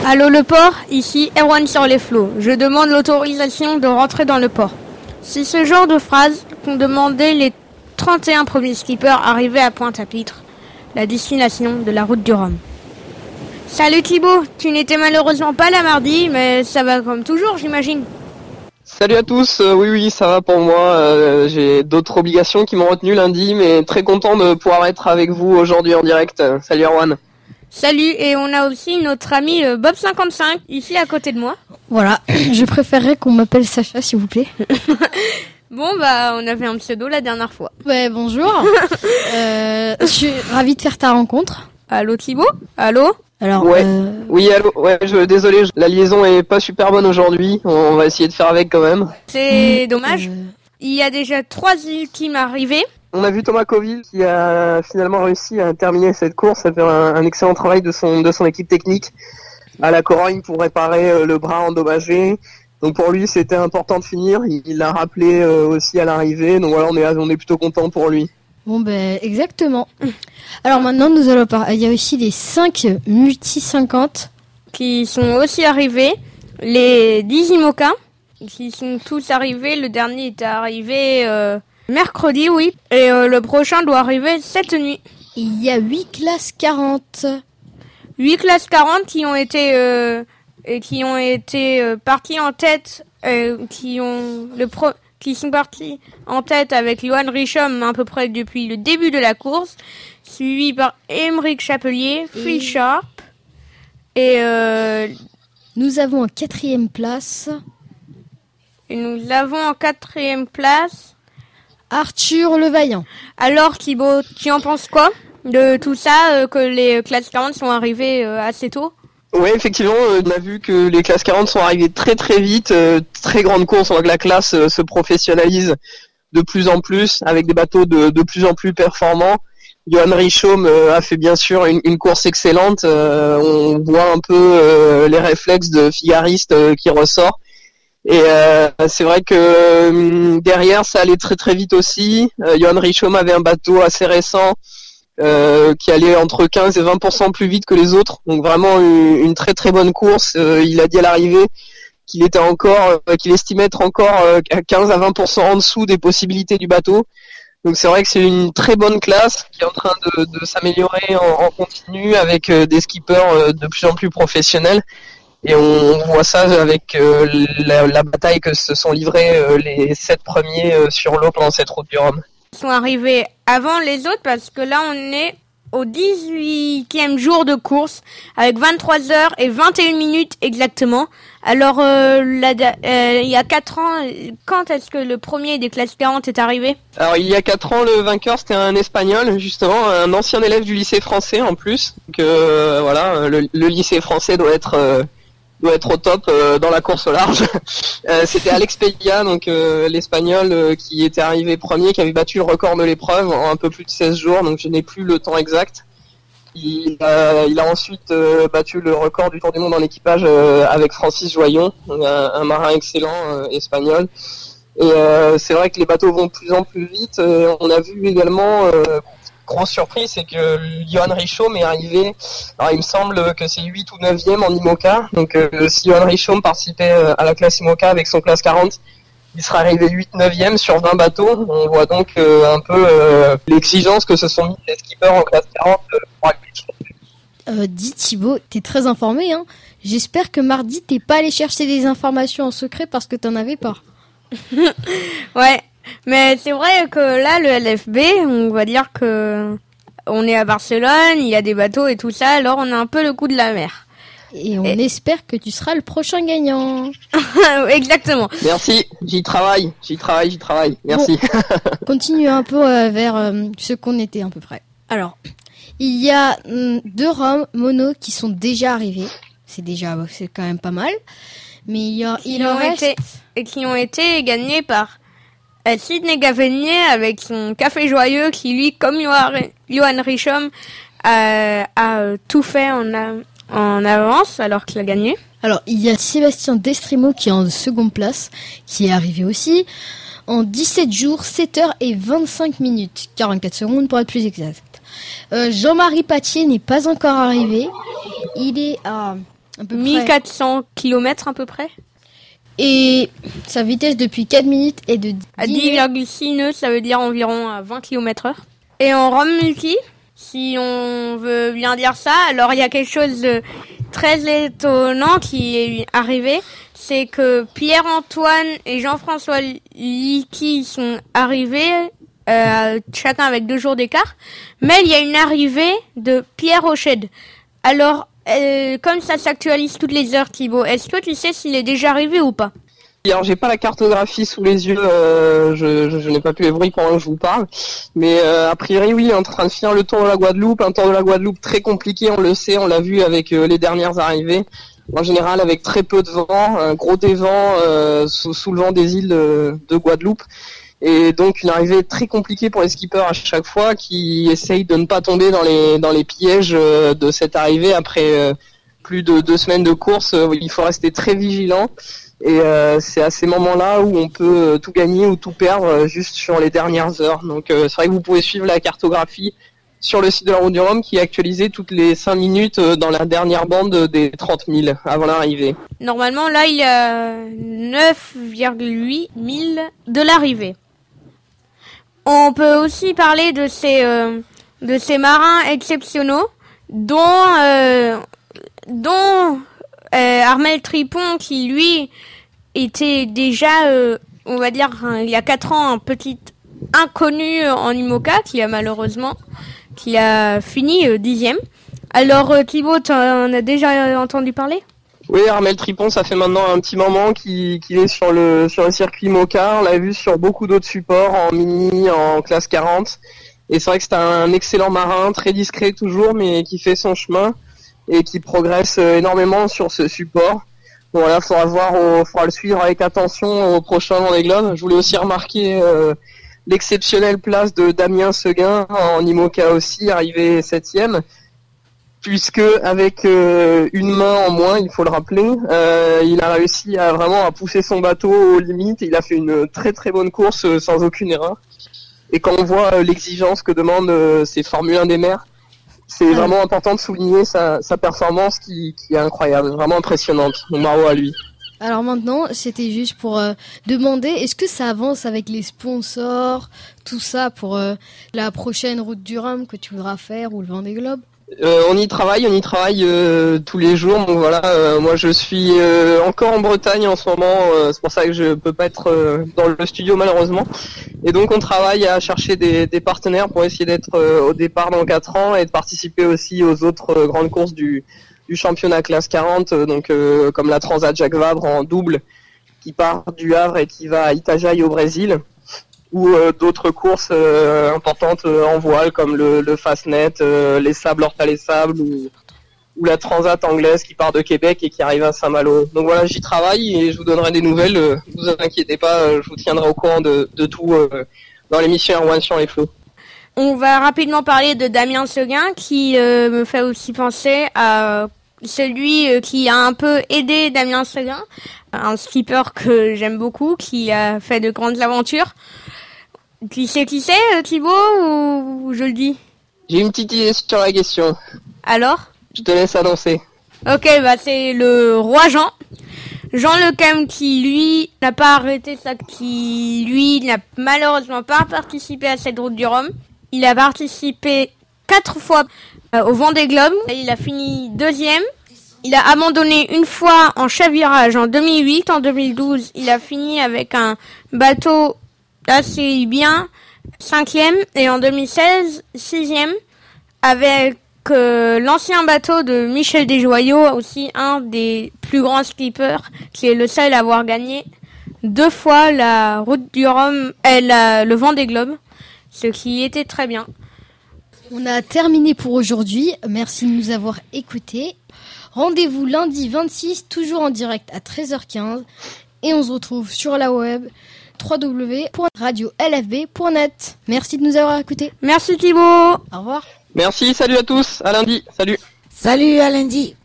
Allô le port, ici Erwan sur les flots. Je demande l'autorisation de rentrer dans le port. C'est ce genre de phrase qu'ont demandé les 31 premiers skippers arrivés à Pointe-à-Pitre, la destination de la route du Rhum. Salut Thibaut, tu n'étais malheureusement pas là mardi, mais ça va comme toujours j'imagine. Salut à tous, oui ça va pour moi, j'ai d'autres obligations qui m'ont retenu lundi, mais très content de pouvoir être avec vous aujourd'hui en direct. Salut Erwan. Salut, et on a aussi notre ami Bob55 ici à côté de moi. Voilà, je préférerais qu'on m'appelle Sacha s'il vous plaît. Bon bah on avait un pseudo la dernière fois. Ouais, bonjour. Je suis ravie de faire ta rencontre. Allô Thibaut? Allô? Alors, ouais. Oui, allô, ouais, désolé, la liaison est pas super bonne aujourd'hui, on va essayer de faire avec quand même. C'est dommage. Il y a déjà 3 ultimes arrivées. On a vu Thomas Coville qui a finalement réussi à terminer cette course, à faire un excellent travail de son équipe technique à la Corogne pour réparer le bras endommagé. Donc pour lui c'était important de finir, il l'a rappelé aussi à l'arrivée, donc voilà on est plutôt content pour lui. Bon ben exactement. Alors maintenant nous allons il y a aussi les 5 multi 50 qui sont aussi arrivés, les 10 IMOCA qui sont tous arrivés, le dernier est arrivé mercredi oui, et le prochain doit arriver cette nuit. Il y a 8 classes 40. 8 classes 40 qui ont été partis en tête, qui sont partis en tête avec Johan Richomme à peu près depuis le début de la course, suivi par Émeric Chapelier, Phil Sharp, et nous avons en 4e place. Et nous avons en 4e place Arthur Levaillant. Alors Thibaut, tu en penses quoi de tout ça, que les classes 40 sont arrivées assez tôt? Ouais, effectivement, on a vu que les classes 40 sont arrivées très très vite, très grande course, on voit que la classe se professionnalise de plus en plus, avec des bateaux de plus en plus performants. Johan Richomme a fait bien sûr une course excellente, on voit un peu les réflexes de Figariste qui ressort. Et c'est vrai que derrière ça allait très très vite aussi. Johan Richomme avait un bateau assez récent, qui allait entre 15 et 20% plus vite que les autres, donc vraiment une très très bonne course. Il a dit à l'arrivée qu'il estimait être encore à 15 à 20% en dessous des possibilités du bateau. Donc c'est vrai que c'est une très bonne classe qui est en train de s'améliorer en continu avec des skippers de plus en plus professionnels. Et on voit ça avec la bataille que se sont livrés les 7 premiers sur l'eau pendant cette route du Rhum. Ils sont arrivés avant les autres parce que là on est au 18e jour de course avec 23h21 exactement. Alors il y a 4 ans, quand est-ce que le premier des classes 40 est arrivé? Alors il y a 4 ans, le vainqueur c'était un Espagnol, justement, un ancien élève du lycée français en plus. Donc voilà, le lycée français doit être au top dans la course au large. C'était Alex Peña, donc l'Espagnol qui était arrivé premier, qui avait battu le record de l'épreuve en un peu plus de 16 jours, donc je n'ai plus le temps exact. Il a ensuite battu le record du Tour du Monde en équipage avec Francis Joyon, un marin excellent espagnol. Et c'est vrai que les bateaux vont de plus en plus vite. On a vu également... grosse surprise, c'est que Johan Richomme est arrivé, alors il me semble que c'est 8 ou 9e en IMOCA, donc si Johan Richomme participait à la classe IMOCA avec son classe 40, il sera arrivé 8-9e sur 20 bateaux. On voit donc un peu l'exigence que se sont mis les skippers en classe 40 pour arriver. Dis Thibaut, t'es très informé, hein. J'espère que mardi t'es pas allé chercher des informations en secret parce que t'en avais pas. Ouais. Mais c'est vrai que là, le LFB, on va dire que on est à Barcelone, il y a des bateaux et tout ça, alors on a un peu le coup de la mer. Et on espère que tu seras le prochain gagnant. Exactement. Merci, j'y travaille. Merci. Bon, continue un peu vers ce qu'on était à peu près. Alors, il y a 2 Rhum mono qui sont déjà arrivés. C'est quand même pas mal. Mais il en reste... Et qui ont été gagnés par Sidney Gavenier avec son café joyeux qui lui, comme Johan Richomme, a tout fait en avance alors qu'il a gagné. Alors il y a Sébastien Destrimo qui est en 2e place, qui est arrivé aussi en 17 jours, 7h et 25 minutes, 44 secondes pour être plus exact. Jean-Marie Patier n'est pas encore arrivé. Il est à À peu près. 1400 km à peu près. Et sa vitesse depuis 4 minutes est de À 10,6 nœuds, ça veut dire environ à 20 km/h. Et en ROM multi, si on veut bien dire ça, alors il y a quelque chose de très étonnant qui est arrivé. C'est que Pierre-Antoine et Jean-François Licky sont arrivés, chacun avec 2 jours d'écart. Mais il y a une arrivée de Pierre Rochède. Alors, comme ça s'actualise toutes les heures, Thibaut, est-ce que tu sais s'il est déjà arrivé ou pas? Alors j'ai pas la cartographie sous les yeux, je n'ai pas pu les bruits pendant que je vous parle, mais a priori oui, en train de finir le Tour de la Guadeloupe, un Tour de la Guadeloupe très compliqué, on le sait, on l'a vu avec les dernières arrivées, en général avec très peu de vent, un gros dévent sous le vent des îles de Guadeloupe, et donc une arrivée très compliquée pour les skippers à chaque fois, qui essayent de ne pas tomber dans les pièges de cette arrivée après plus de 2 semaines de course. Il faut rester très vigilant. Et c'est à ces moments-là où on peut tout gagner ou tout perdre juste sur les dernières heures. Donc c'est vrai que vous pouvez suivre la cartographie sur le site de la Route du Rhum qui est actualisée toutes les 5 minutes dans la dernière bande des 30 000 avant l'arrivée. Normalement, là, il est à 9,8 000 de l'arrivée. On peut aussi parler de ces marins exceptionnels dont Armel Tripon, qui lui était déjà, on va dire, il y a 4 ans, un petit inconnu en IMOCA, qui a fini 10e. Alors Thibaut, tu en as déjà entendu parler? Oui, Armel Tripon, ça fait maintenant un petit moment qu'il est sur le circuit IMOCA. On l'a vu sur beaucoup d'autres supports, en mini, en classe 40. Et c'est vrai que c'est un excellent marin, très discret toujours, mais qui fait son chemin et qui progresse énormément sur ce support. Bon, là, faudra le suivre avec attention au prochain Vendée Globe. Je voulais aussi remarquer l'exceptionnelle place de Damien Seguin en IMOCA aussi, arrivé 7e, puisque avec une main en moins, il faut le rappeler, il a réussi à pousser son bateau aux limites. Il a fait une très très bonne course sans aucune erreur. Et quand on voit l'exigence que demandent ces Formule 1 des mers, c'est vraiment important de souligner sa performance qui est incroyable, vraiment impressionnante. Bravo à lui. Alors maintenant, c'était juste pour demander, est-ce que ça avance avec les sponsors, tout ça pour la prochaine Route du Rhum que tu voudras faire ou le Vendée Globe? On y travaille tous les jours. Donc voilà, moi je suis encore en Bretagne en ce moment, c'est pour ça que je peux pas être dans le studio malheureusement. Et donc on travaille à chercher des partenaires pour essayer d'être au départ dans 4 ans et de participer aussi aux autres grandes courses du championnat classe 40, donc comme la Transat Jacques Vabre en double qui part du Havre et qui va à Itajaí au Brésil, ou d'autres courses importantes en voile comme le Fastnet, les Sables Horta les Sables, ou la Transat anglaise qui part de Québec et qui arrive à Saint-Malo. Donc voilà, j'y travaille et je vous donnerai des nouvelles, ne vous inquiétez pas, je vous tiendrai au courant de tout dans l'émission Erwan sur les flots. On va rapidement parler de Damien Seguin qui me fait aussi penser à celui qui a un peu aidé Damien Seguin, un skipper que j'aime beaucoup, qui a fait de grandes aventures. Tu sais qui c'est, Thibaut, ou je le dis? J'ai une petite idée sur la question. Alors? Je te laisse annoncer. Ok, c'est le roi Jean. Jean Lecam qui, lui, n'a pas arrêté ça, qui, lui, n'a malheureusement pas participé à cette Route du Rhum. Il a participé 4 fois au Vendée Globe. Il a fini 2e. Il a abandonné une fois en chavirage en 2008. En 2012, il a fini avec un bateau assez bien, 5e, et en 2016, 6e, avec l'ancien bateau de Michel Desjoyaux, aussi un des plus grands skippers, qui est le seul à avoir gagné 2 fois la Route du Rhum et le Vendée Globe, ce qui était très bien. On a terminé pour aujourd'hui, merci de nous avoir écoutés. Rendez-vous lundi 26, toujours en direct à 13h15, et on se retrouve sur la web www.radiolfb.net. Merci de nous avoir écoutés. Merci Thibaut. Au revoir. Merci, salut à tous, à lundi, salut. Salut, à lundi.